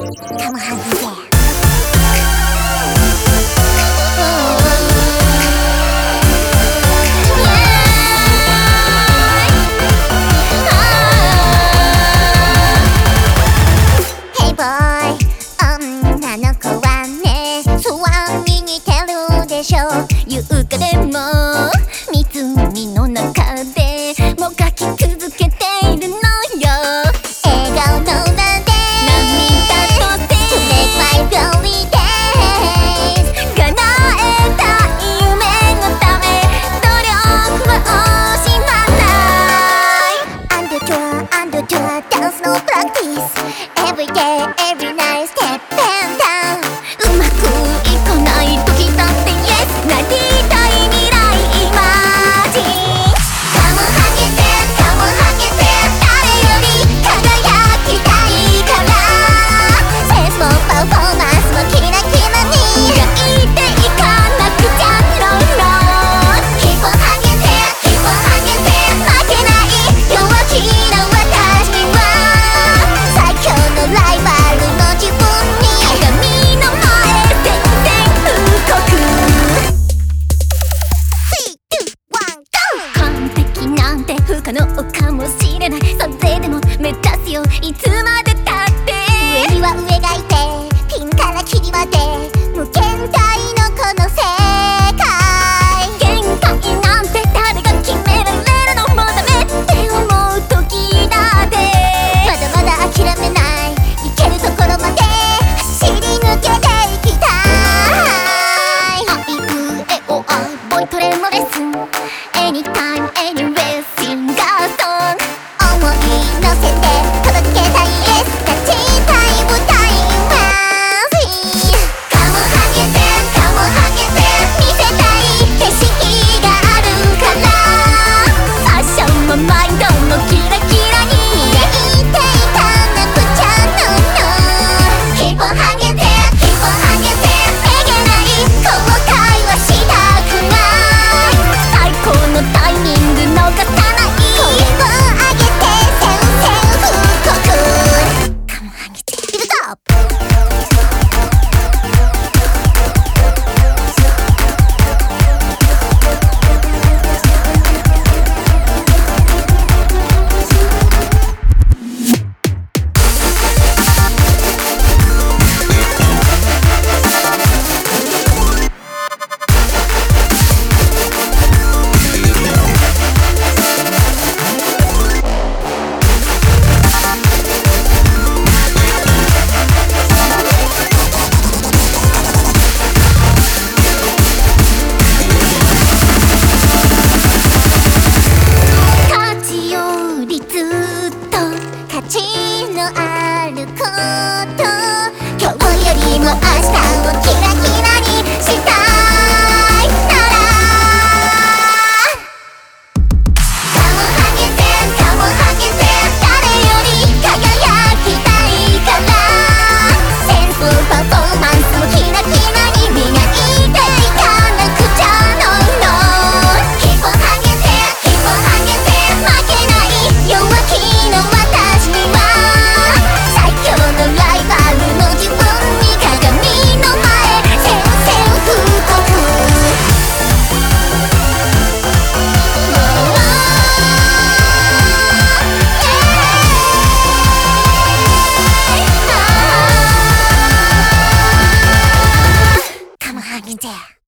カモハギで女の子はねスワンに似てるでしょ。優香でも湖の中でもがき続けているのよ。笑顔の裏で涙とて To make my glory days 叶えたい夢のため努力は惜しまない。 Under tour dance no practice Every day every night step and down うまくいかない時だって Yes なりたい未来イマジン。カモハゲてカモハゲて誰より輝きたいからセンスもパフォーマンスもキラキラに磨いていかなくちゃロンロン。ヒップハゲてヒップハゲて負けない弱気な私には最強のライバルの自分に鏡の前全然不告 3、2、1、GO 完璧なんて不可能かもしれない。それでも目指すよいつまでたって上には上がいてピンからキリまで無限大のこの世界限界なんて誰が決められるのもダメって思う時だってまだまだ諦めない行けるところまで走り抜けていきたい。あいうえおあボイトレもレッスン Anytime anywhere singer song 思い乗せて届けたい Yes 立ちたい舞台はカモハゲてカモハゲて見せたい景色があるからファッションもマインドもキラキラに磨いていかなくちゃのヒップハゲてヒップハゲてめげない後悔はしたくない最高のタイミング逃さない声を上げて宣戦布告カモハゲているぞ。価値よりずっと価値のあること今日よりも明日をキラキラにしたいならカモハゲてカモハゲて誰より輝きたいからセンスパフォーマンスもキラキラに磨いていかなくちゃのヒップハゲてヒップハゲて負けない弱気の私には最強のライバルの自分に鏡の前宣戦布告カモハゲて